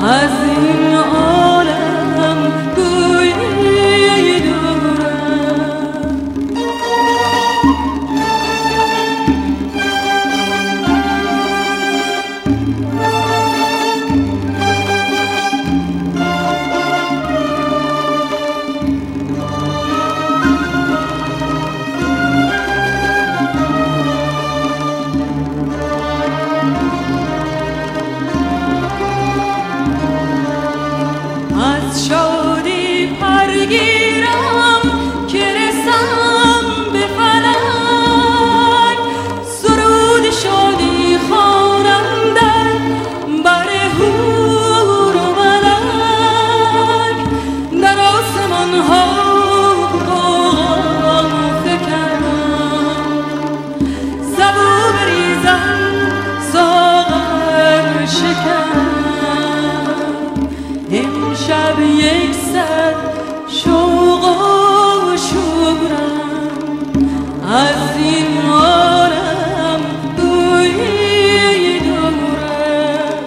از این عالم گویی دورم. از شادی پرگیرم که رسم به فلک، سرود شادی خوانم بر حور و ملک. در آسمان ها غم فکنم، سبو بریزم ساغر شکنم. امشب یک سر شوق و شورم، از این عالم گویی دورم.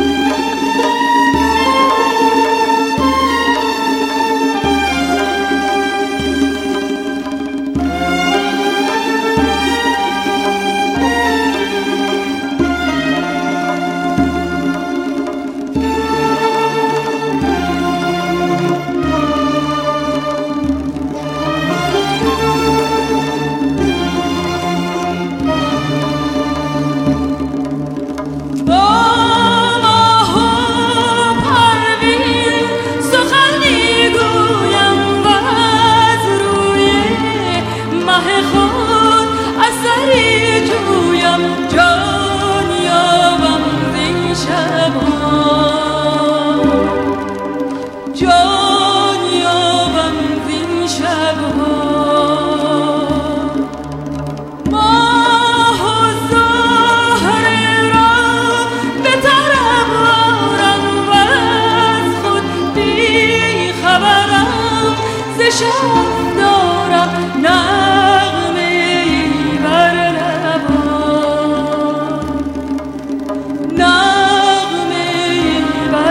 شب دارم نغمه‌ای بر لبان، نغمه‌ای بر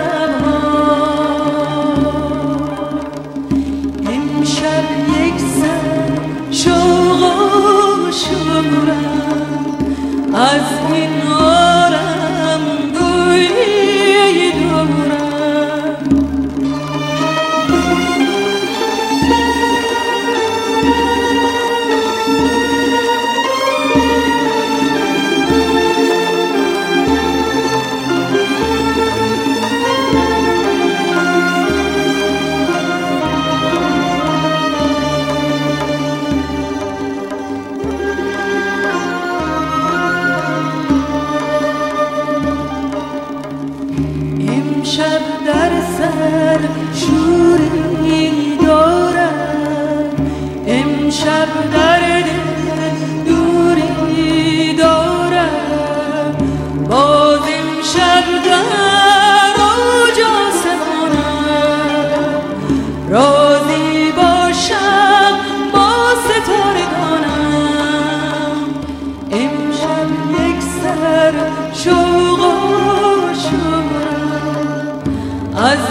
لبان. امشب یک سر شوق و شورم، از این عالم گویی دورم. امشب در سر شوری دارم، امشب در دل دوری دارم. باز امشب در اوج آسمانم، راضی باشم با ستارگانم. امشب یک سر شوق و شورم، از